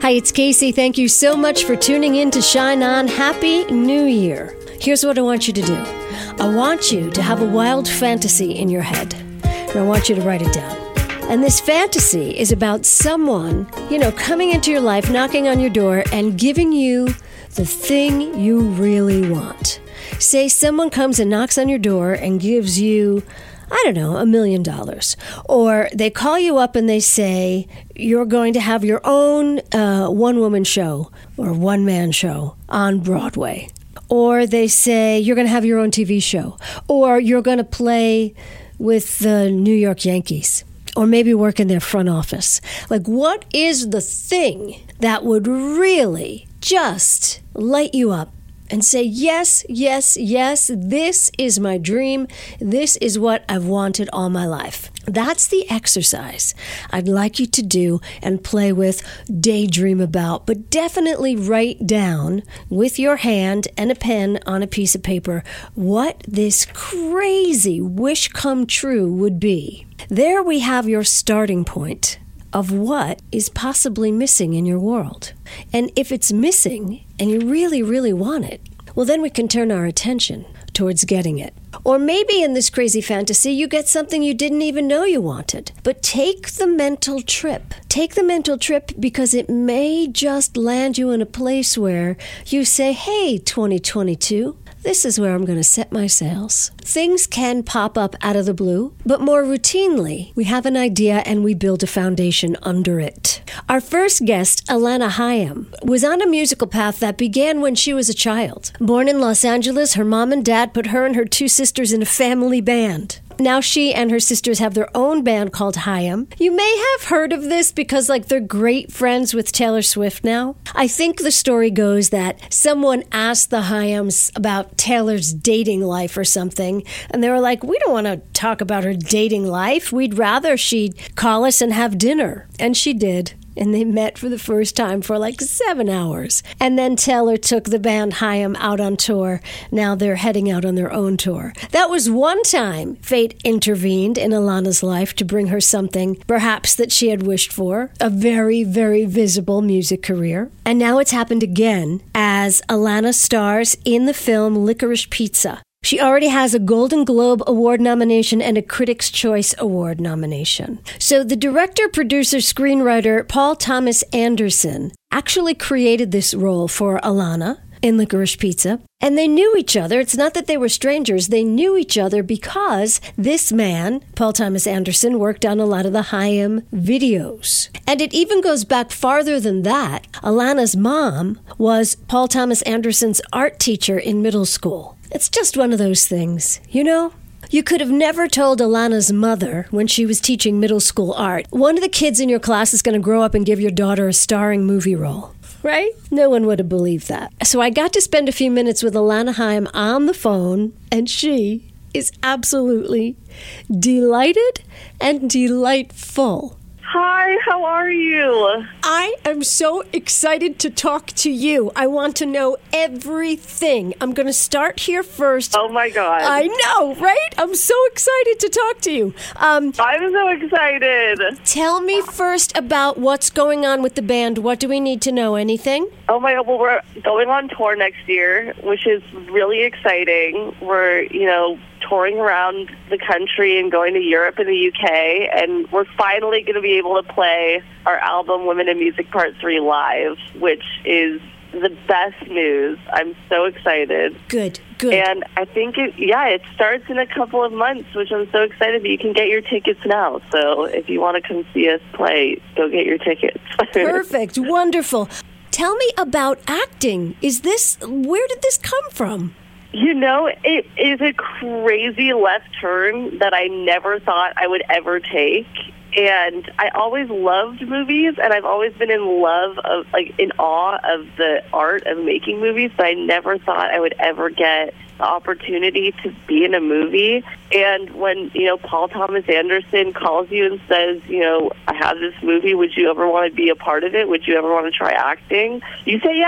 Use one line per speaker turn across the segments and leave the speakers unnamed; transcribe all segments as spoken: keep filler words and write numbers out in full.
Hi, it's Casey. Thank you so much for tuning in to Shine On. Happy New Year. Here's what I want you to do. I want you to have a wild fantasy in your head, and I want you to write it down. And this fantasy is about someone, you know, coming into your life, knocking on your door, and giving you the thing you really want. Say someone comes and knocks on your door and gives you, I don't know, a million dollars. Or they call you up and they say, you're going to have your own uh, one-woman show or one-man show on Broadway. Or they say, you're going to have your own T V show. Or you're going to play with the New York Yankees. Or maybe work in their front office. Like, what is the thing that would really just light you up and say, yes, yes, yes, this is my dream. This is what I've wanted all my life. That's the exercise I'd like you to do and play with, daydream about, but definitely write down with your hand and a pen on a piece of paper what this crazy wish come true would be. There we have your starting point of what is possibly missing in your world. And if it's missing and you really, really want it, well, then we can turn our attention towards getting it. Or maybe in this crazy fantasy, you get something you didn't even know you wanted. But take the mental trip. Take the mental trip because it may just land you in a place where you say, hey, twenty twenty-two, this is where I'm going to set my sails. Things can pop up out of the blue, but more routinely, we have an idea and we build a foundation under it. Our first guest, Alana Haim, was on a musical path that began when she was a child. Born in Los Angeles, her mom and dad put her and her two sisters in a family band. Now she and her sisters have their own band called Haim. You may have heard of this because, like, they're great friends with Taylor Swift now. I think the story goes that someone asked the Haims about Taylor's dating life or something, and they were like, we don't want to talk about her dating life. We'd rather she'd call us and have dinner. And she did. And they met for the first time for like seven hours. And then Taylor took the band Haim out on tour. Now they're heading out on their own tour. That was one time fate intervened in Alana's life to bring her something, perhaps that she had wished for, a very, very visible music career. And now it's happened again as Alana stars in the film Licorice Pizza. She already has a Golden Globe Award nomination and a Critics' Choice Award nomination. So the director, producer, screenwriter, Paul Thomas Anderson, actually created this role for Alana in Licorice Pizza. And they knew each other. It's not that they were strangers. They knew each other because this man, Paul Thomas Anderson, worked on a lot of the Haim videos. And it even goes back farther than that. Alana's mom was Paul Thomas Anderson's art teacher in middle school. It's just one of those things, you know? You could have never told Alana's mother when she was teaching middle school art, one of the kids in your class is going to grow up and give your daughter a starring movie role. Right? No one would have believed that. So I got to spend a few minutes with Alana Haim on the phone, and she is absolutely delighted and delightful.
Hi, how are you?
I am so excited to talk to you. I want to know everything. I'm going to start here first.
Oh, my God.
I know, right? I'm so excited to talk to you. Um,
I'm so excited.
Tell me first about what's going on with the band. What do we need to know? Anything?
Oh, my God. Well, we're going on tour next year, which is really exciting. We're, you know, touring around the country and going to Europe and the U K, and we're finally going to be able to play our album Women in Music Part three live, which is the best news. I'm so excited.
Good, good.
And I think, it, yeah, it starts in a couple of months, which I'm so excited that you can get your tickets now. So if you want to come see us play, go get your tickets.
Perfect, wonderful. Tell me about acting. Is this, where did this come from?
You know, it is a crazy left turn that I never thought I would ever take. And I always loved movies, and I've always been in love of, like, in awe of the art of making movies, but I never thought I would ever get the opportunity to be in a movie. And when, you know, Paul Thomas Anderson calls you and says, you know, I have this movie, would you ever want to be a part of it? Would you ever want to try acting? You say yes.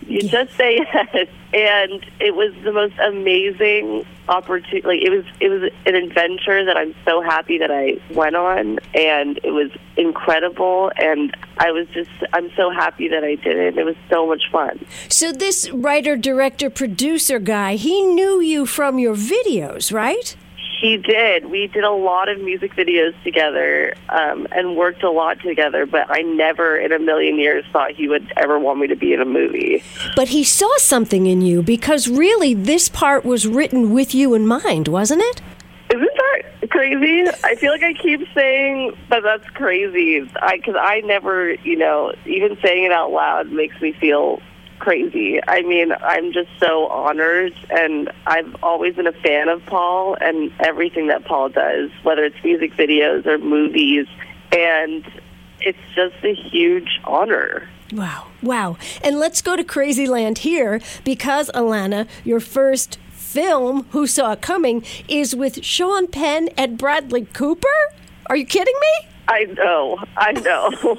You just say yes. And it was the most amazing opportunity. Like, it was, it was an adventure that I'm so happy that I went on, and it was incredible. And I was just, I'm so happy that I did it. It was so much fun.
So this writer, director, producer guy, he knew you from your videos, right?
He did. We did a lot of music videos together um, and worked a lot together, but I never in a million years thought he would ever want me to be in a movie.
But he saw something in you, because really this part was written with you in mind, wasn't it?
Isn't that crazy? I feel like I keep saying that that's crazy, because I, I never, you know, even saying it out loud makes me feel crazy. I mean, I'm just so honored, and I've always been a fan of Paul and everything that Paul does, whether it's music videos or movies, and it's just a huge honor.
Wow, wow. And let's go to Crazy Land here, because, Alana, your first film, Who Saw It Coming, is with Sean Penn and Bradley Cooper? Are you kidding me?
I know, I know,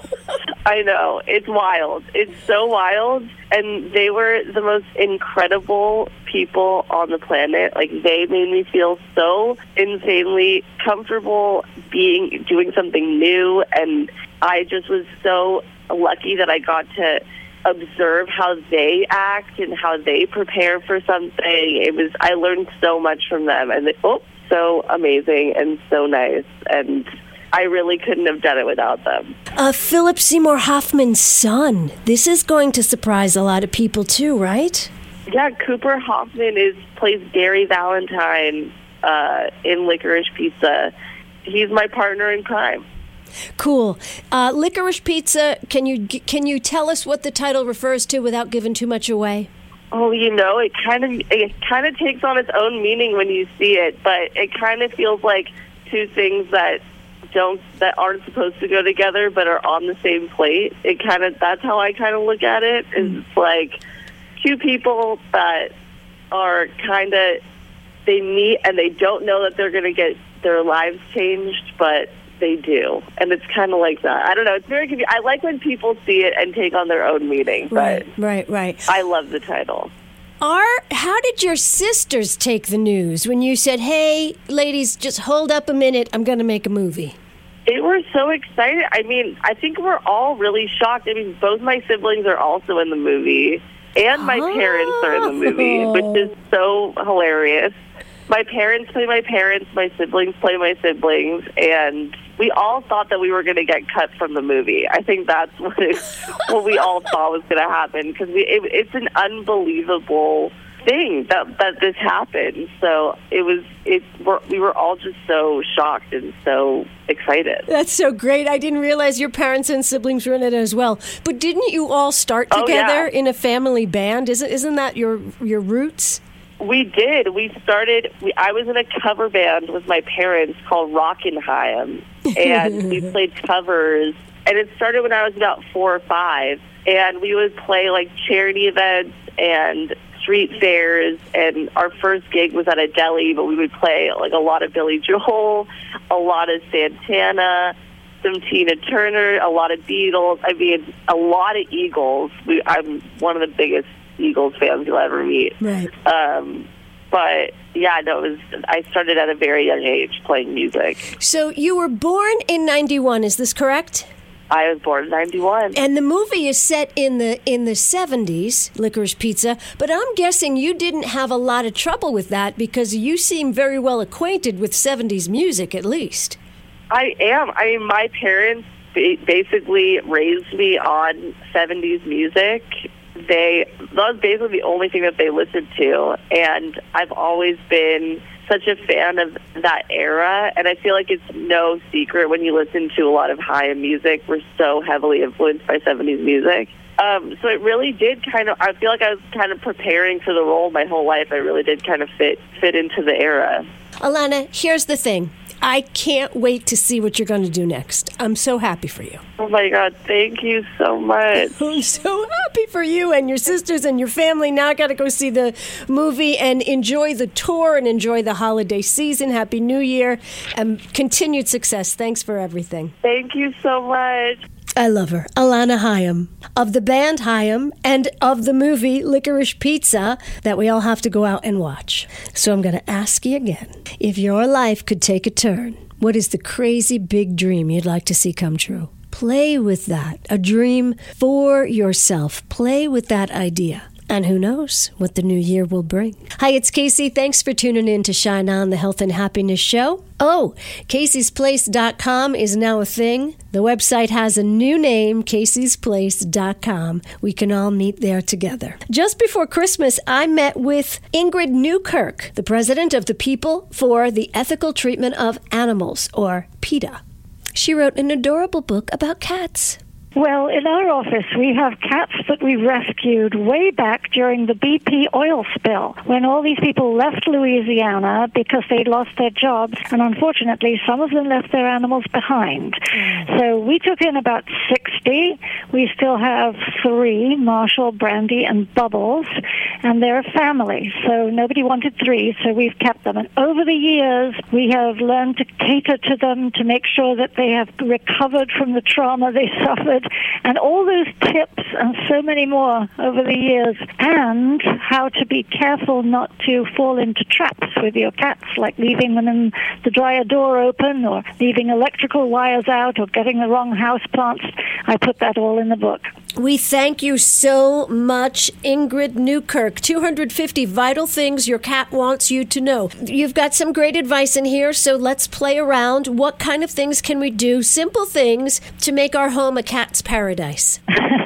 I know. It's wild. It's so wild. And they were the most incredible people on the planet. Like, they made me feel so insanely comfortable being, doing something new. And I just was so lucky that I got to observe how they act and how they prepare for something. It was, I learned so much from them. And they, oh, so amazing and so nice. And I really couldn't have done it without them.
Uh, Philip Seymour Hoffman's son. This is going to surprise a lot of people too, right?
Yeah, Cooper Hoffman is plays Gary Valentine uh, in Licorice Pizza. He's my partner in crime.
Cool. Uh, Licorice Pizza. Can you can you tell us what the title refers to without giving too much away?
Oh, you know, it kind of it kind of takes on its own meaning when you see it, but it kind of feels like two things that don't that aren't supposed to go together but are on the same plate. It kind of that's how I kind of look at it. Is it's like two people that are kind of they meet and they don't know that they're going to get their lives changed, but they do, and it's kind of like that. I don't know. It's very confusing. I like when people see it and take on their own meaning. But
right, right, right.
I love the title.
Are, how did your sisters take the news when you said, hey, ladies, just hold up a minute, I'm going to make a movie?
They were so excited. I mean, I think we're all really shocked. I mean, both my siblings are also in the movie, and my oh. parents are in the movie, which is so hilarious. My parents play my parents, my siblings play my siblings, and we all thought that we were going to get cut from the movie. I think that's what, it, what we all thought was going to happen, because it, it's an unbelievable thing that that this happened. So it was it we're, we were all just so shocked and so excited.
That's so great. I didn't realize your parents and siblings were in it as well. But didn't you all start together
oh, yeah.
in a family band? Isn't isn't that your your roots?
We did. We started, we, I was in a cover band with my parents called Rockenheim, and we played covers, and it started when I was about four or five, and we would play, like, charity events and street fairs, and our first gig was at a deli, but we would play, like, a lot of Billy Joel, a lot of Santana, some Tina Turner, a lot of Beatles, I mean, a lot of Eagles. We, I'm one of the biggest Eagles fans you'll ever meet.
Right.
Um, but yeah, no, it was. I started at a very young age playing music.
So you were born in ninety-one. Is this correct?
I was born in ninety-one.
And the movie is set in the in the seventies, Licorice Pizza. But I'm guessing you didn't have a lot of trouble with that, because you seem very well acquainted with seventies music, at least.
I am. I mean, my parents basically raised me on seventies music. They that was basically the only thing that they listened to, and I've always been such a fan of that era, and I feel like it's no secret when you listen to a lot of high-end music, we're so heavily influenced by seventies music. Um, so it really did kind of, I feel like I was kind of preparing for the role my whole life. I really did kind of fit fit into the era.
Alana, here's the thing. I can't wait to see what you're going to do next. I'm so happy for you.
Oh, my God. Thank you so much.
I'm so happy for you and your sisters and your family. Now I got to go see the movie and enjoy the tour and enjoy the holiday season. Happy New Year and continued success. Thanks for everything.
Thank you so much.
I love her. Alana Hayim, of the band Hayim and of the movie Licorice Pizza that we all have to go out and watch. So I'm going to ask you again. If your life could take a turn, what is the crazy big dream you'd like to see come true? Play with that. A dream for yourself. Play with that idea. And who knows what the new year will bring. Hi, it's Casey. Thanks for tuning in to Shine On, the Health and Happiness Show. Oh, Casey's Place dot com is now a thing. The website has a new name, Casey's Place dot com. We can all meet there together. Just before Christmas, I met with Ingrid Newkirk, the president of the People for the Ethical Treatment of Animals, or PETA. She wrote an adorable book about cats.
Well, in our office, we have cats that we rescued way back during the B P oil spill, when all these people left Louisiana because they'd lost their jobs, and unfortunately, some of them left their animals behind. Mm. So we took in about sixty. We still have three, Marshall, Brandy, and Bubbles, and they're a family, so nobody wanted three, so we've kept them. And over the years, we have learned to cater to them to make sure that they have recovered from the trauma they suffered, and all those tips and so many more over the years, and how to be careful not to fall into traps with your cats, like leaving them in the dryer door open, or leaving electrical wires out, or getting the wrong house plants. I put that all in the book.
We thank you so much, Ingrid Newkirk. two hundred fifty vital things your cat wants you to know. You've got some great advice in here, so let's play around. What kind of things can we do, simple things, to make our home a cat's paradise?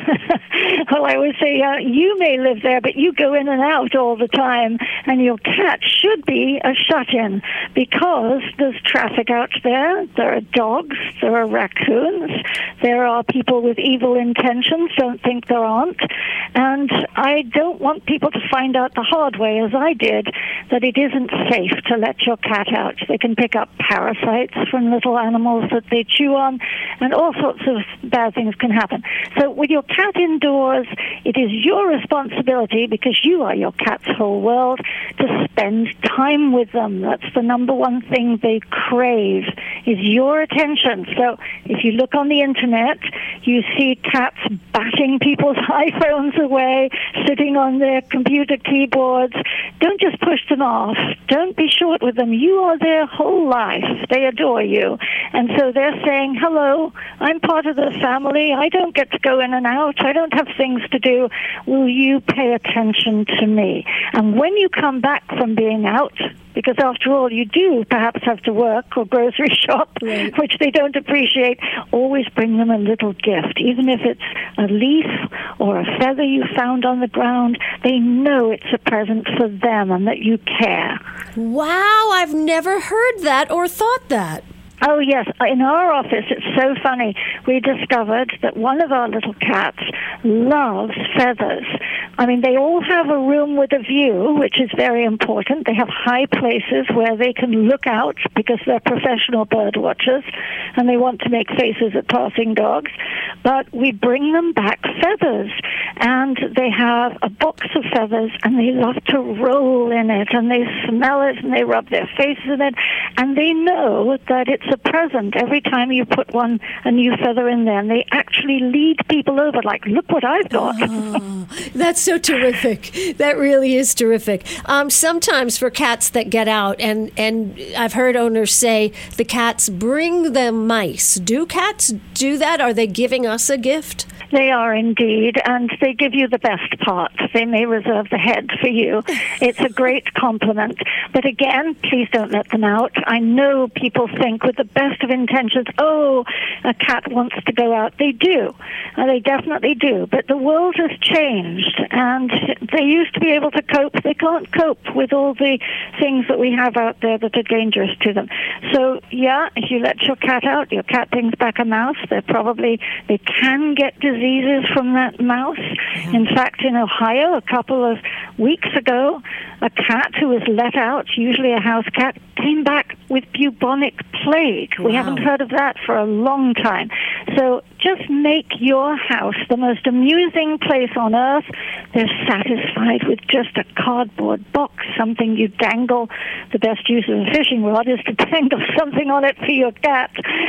Well, I always say, uh, you may live there, but you go in and out all the time, and your cat should be a shut-in, because there's traffic out there. There are dogs, there are raccoons, there are people with evil intentions, don't think there aren't, and I don't want people to find out the hard way, as I did, that it isn't safe to let your cat out. They can pick up parasites from little animals that they chew on, and all sorts of bad things can happen. So with your cat indoors, it is your responsibility, because you are your cat's whole world, to spend time with them. That's the number one thing they crave, is your attention. So if you look on the internet, you see cats batting people's iPhones away, sitting on their computer keyboards. Don't just push them off. Don't be short with them. You are their whole life. They adore you. And so they're saying, hello, I'm part of the family. I don't get to go in and out. I don't have things to do. Will you pay attention to me? And when you come back from being out, because after all, you do perhaps have to work or grocery shop, right, which they don't appreciate, always bring them a little gift. Even if it's a leaf or a feather you found on the ground, they know it's a present for them and that you care.
Wow, I've never heard that or thought that.
Oh, yes. In our office, it's so funny. We discovered that one of our little cats loves feathers. I mean, they all have a room with a view, which is very important. They have high places where they can look out because they're professional bird watchers, and they want to make faces at passing dogs. But we bring them back feathers, and they have a box of feathers, and they love to roll in it, and they smell it, and they rub their faces in it, and they know that it's a present every time you put one a new feather in there, and they actually lead people over, like, look what I've got.
Oh, that's so terrific. That really is terrific. Um, sometimes for cats that get out, and, and I've heard owners say the cats bring them mice. Do cats do that? Are they giving us a gift?
They are indeed, and they give you the best part. They may reserve the head for you. It's a great compliment. But again, please don't let them out. I know people think with the best of intentions, oh, a cat wants to go out. They do. Uh, they definitely do. But the world has changed, and they used to be able to cope. They can't cope with all the things that we have out there that are dangerous to them. So, yeah, if you let your cat out, your cat brings back a mouse. They're probably, they can get diseases from that mouse. Yeah. In fact, in Ohio, a couple of weeks ago, a cat who was let out, usually a house cat, came back with bubonic plague. We wow. haven't heard of that for a long time. So just make your house the most amusing place on earth. They're satisfied with just a cardboard box, something you dangle. The best use of a fishing rod is to dangle something on it for your cat.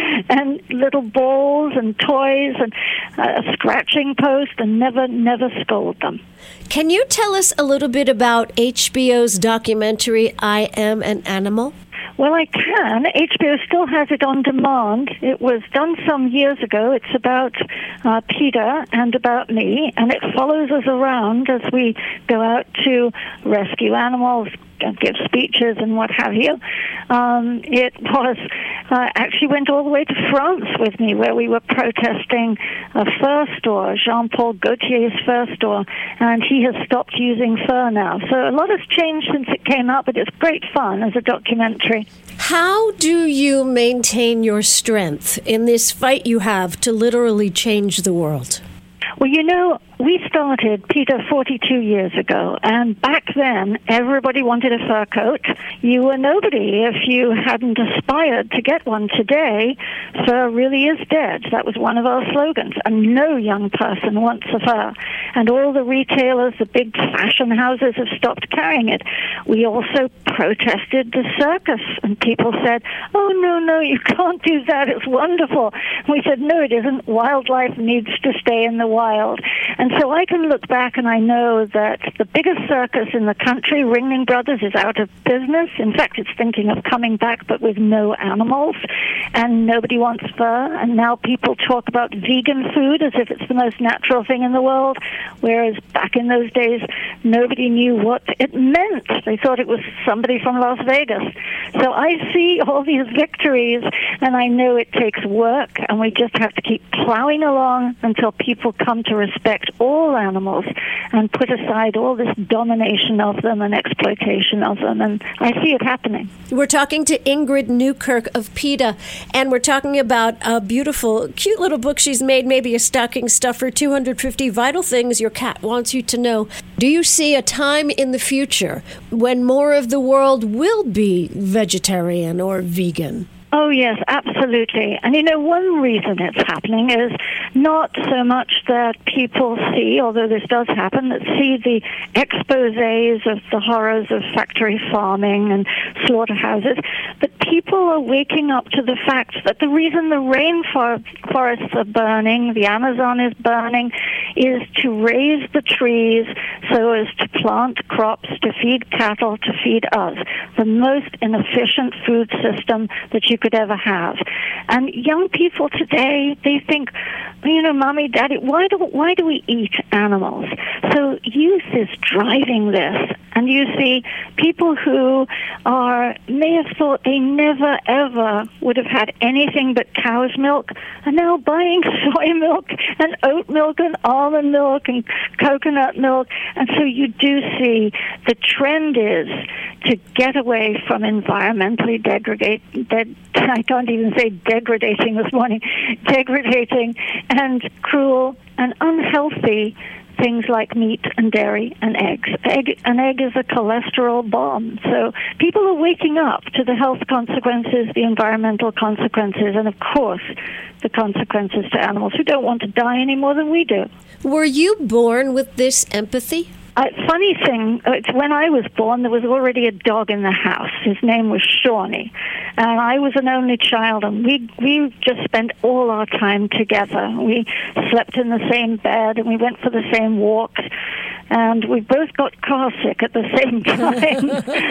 and little balls and toys and a scratching post, and never, never scold them.
Can you tell us a little bit about H B O's documentary, I Am an Animal?
Well, I can. H B O still has it on demand. It was done some years ago. It's about uh, Peter and about me, and it follows us around as we go out to rescue animals, give speeches and what have you. Um, it was uh, actually went all the way to France with me, where we were protesting a fur store, Jean-Paul Gaultier's fur store, and he has stopped using fur now. So a lot has changed since it came out, but it's great fun as a documentary.
How do you maintain your strength in this fight you have to literally change the world?
Well, you know, we started, Peter, forty-two years ago, and back then, everybody wanted a fur coat. You were nobody if you hadn't aspired to get one. Today, fur really is dead. That was one of our slogans, and no young person wants a fur. And all the retailers, the big fashion houses have stopped carrying it. We also protested the circus, and people said, oh, no, no, you can't do that. It's wonderful. We said, no, it isn't. Wildlife needs to stay in the wild. And so I can look back and I know that the biggest circus in the country, Ringling Brothers, is out of business. In fact, it's thinking of coming back, but with no animals. And nobody wants fur. And now people talk about vegan food as if it's the most natural thing in the world, whereas back in those days, nobody knew what it meant. They thought it was somebody from Las Vegas. So I see all these victories, and I know it takes work, and we just have to keep plowing along until people come to respect all animals and put aside all this domination of them and exploitation of them, and I see it happening.
We're talking to Ingrid Newkirk of PETA, and we're talking about a beautiful, cute little book she's made, maybe a stocking stuffer, two hundred fifty Vital Things Your Cat Wants You to Know. Do you see a time in the future when more of the world will be vegetarian or vegan?
Oh, yes, absolutely. And, you know, one reason it's happening is not so much that people see, although this does happen, that see the exposés of the horrors of factory farming and slaughterhouses, but people are waking up to the fact that the reason the rainforests are burning, the Amazon is burning, is to raise the trees so as to plant crops, to feed cattle, to feed us. The most inefficient food system that you could ever have. And young people today, they think, you know, Mommy, Daddy, why do why do we eat animals? So youth is driving this. And you see people who are may have thought they never, ever would have had anything but cow's milk are now buying soy milk and oat milk and almond milk and coconut milk. And so you do see the trend is to get away from environmentally degradate, de- I can't even say degrading this morning, degrading and cruel and unhealthy things like meat and dairy and eggs. Egg, an egg is a cholesterol bomb. So people are waking up to the health consequences, the environmental consequences, and of course, the consequences to animals who don't want to die any more than we do.
Were you born with this empathy?
Uh, funny thing, it's when I was born, there was already a dog in the house. His name was Shawnee. And I was an only child, and we we just spent all our time together. We slept in the same bed, and we went for the same walks. And we both got car sick at the same time.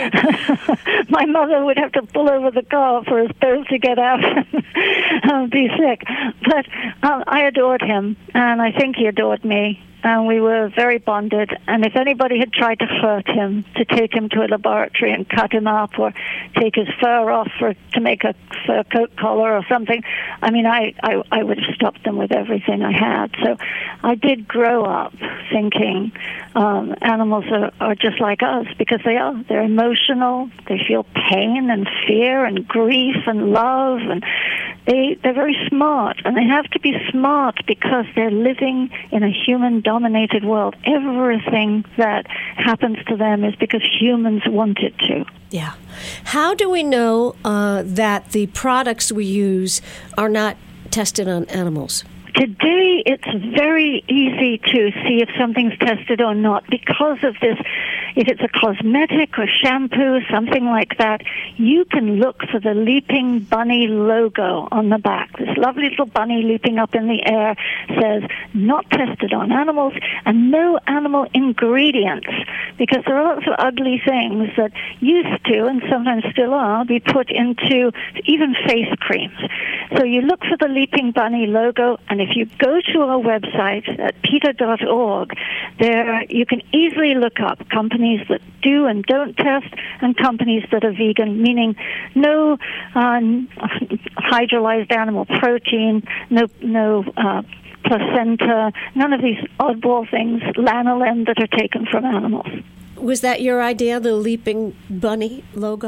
My mother would have to pull over the car for us both to get out and be sick. But uh, I adored him, and I think he adored me. And we were very bonded. And if anybody had tried to hurt him, to take him to a laboratory and cut him up or take his fur off for, to make a fur coat collar or something, I mean, I, I, I would have stopped them with everything I had. So I did grow up thinking um, animals are, are just like us, because they are. They're emotional. They feel pain and fear and grief and love. And they, they're very smart. And they have to be smart because they're living in a human dominated world. Everything that happens to them is because humans want it to.
Yeah. How do we know uh, that the products we use are not tested on animals?
Today, it's very easy to see if something's tested or not because of this if it's a cosmetic or shampoo, something like that, you can look for the Leaping Bunny logo on the back. This lovely little bunny leaping up in the air says, not tested on animals, and no animal ingredients, because there are lots of ugly things that used to, and sometimes still are, be put into even face creams. So you look for the Leaping Bunny logo, and if you go to our website at PETA dot org, there you can easily look up companies that do and don't test, and companies that are vegan, meaning no um, hydrolyzed animal protein, no no uh, placenta, none of these oddball things, lanolin that are taken from animals.
Was that your idea, the Leaping Bunny logo?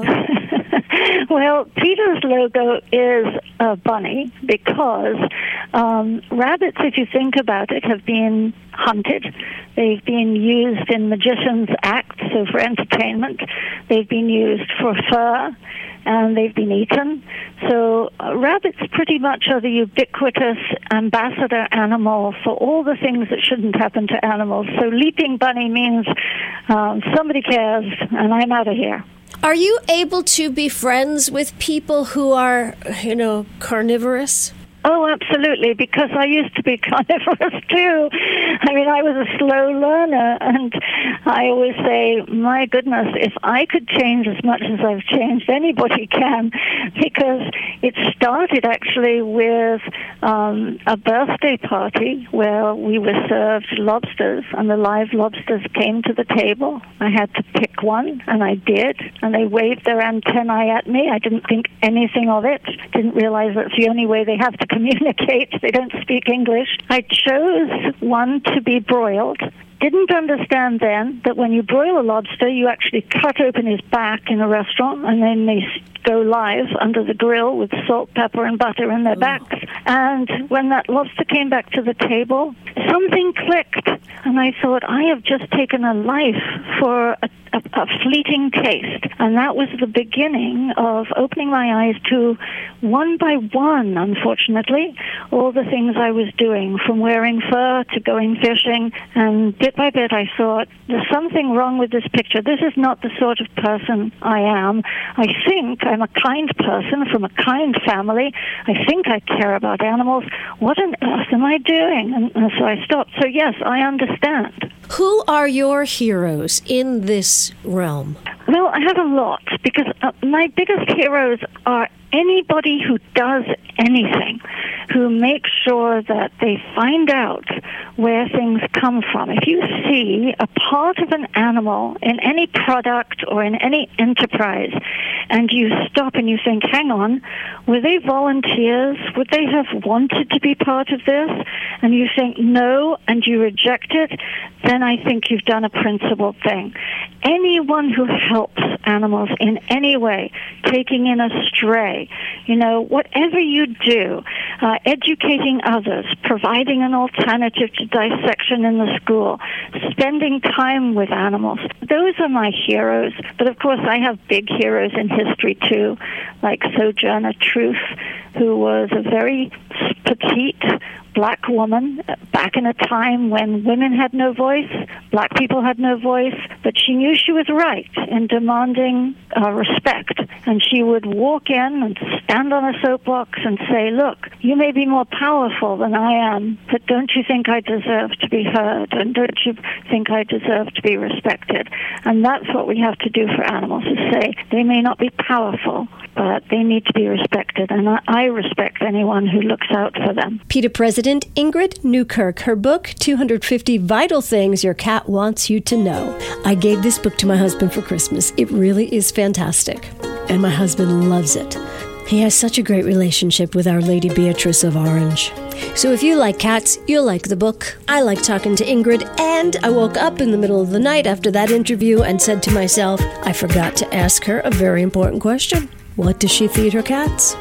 Well, PETA's logo is a bunny because um, rabbits, if you think about it, have been hunted. They've been used in magicians' acts, so for entertainment. They've been used for fur, and they've been eaten. So uh, rabbits pretty much are the ubiquitous ambassador animal for all the things that shouldn't happen to animals. So Leaping Bunny means um, somebody cares, and I'm out of here.
Are you able to be friends with people who are, you know, carnivorous?
Oh, absolutely, because I used to be carnivorous too. I mean, I was a slow learner, and I always say, my goodness, if I could change as much as I've changed, anybody can, because it started actually with um, a birthday party where we were served lobsters, and the live lobsters came to the table. I had to pick one, and I did, and they waved their antennae at me. I didn't think anything of it, didn't realize that's the only way they have to communicate. They don't speak English. I chose one to be broiled. Didn't understand then that when you broil a lobster, you actually cut open his back in a restaurant, and then they go live under the grill with salt, pepper, and butter in their backs. And when that lobster came back to the table, something clicked, and I thought, I have just taken a life for a, a, a fleeting taste. And that was the beginning of opening my eyes to, one by one, unfortunately, all the things I was doing, from wearing fur to going fishing. And bit by bit, I thought, there's something wrong with this picture. This is not the sort of person I am. I think I'm a kind person from a kind family. I think I care about animals. What on earth am I doing? And, and so I stopped. So yes, I understand.
Who are your heroes in this realm?
Well, I have a lot, because uh, my biggest heroes are anybody who does anything, who makes sure that they find out where things come from. If you see a part of an animal in any product or in any enterprise, and you stop and you think, hang on, were they volunteers? Would they have wanted to be part of this? And you think, no, and you reject it, then I think you've done a principled thing. Anyone who helps animals in any way, taking in a stray, you know, whatever you do, uh, educating others, providing an alternative to dissection in the school, spending time with animals, those are my heroes. But of course, I have big heroes in history too, like Sojourner Truth, who was a very petite black woman back in a time when women had no voice, black people had no voice, but she knew she was right in demanding uh, respect. And she would walk in and stand on a soapbox and say, look, you may be more powerful than I am, but don't you think I deserve to be heard? And don't you think I deserve to be respected? And that's what we have to do for animals, is say, they may not be powerful, but they need to be respected. And I, I respect anyone who looks out for them.
PETA President Ingrid Newkirk, her book, two hundred fifty Vital Things Your Cat Wants You to Know. I gave this book to my husband for Christmas. It really is fantastic, and my husband loves it. He has such a great relationship with Our Lady Beatrice of Orange. So if you like cats, you'll like the book. I like talking to Ingrid, and I woke up in the middle of the night after that interview and said to myself, I forgot to ask her a very important question. What does she feed her cats?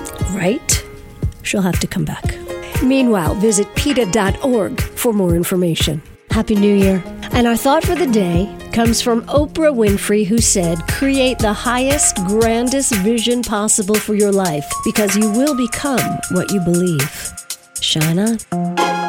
Right? She'll have to come back. Meanwhile, visit PETA dot org for more information. Happy New Year. And our thought for the day comes from Oprah Winfrey, who said, create the highest, grandest vision possible for your life, because you will become what you believe. Shine on.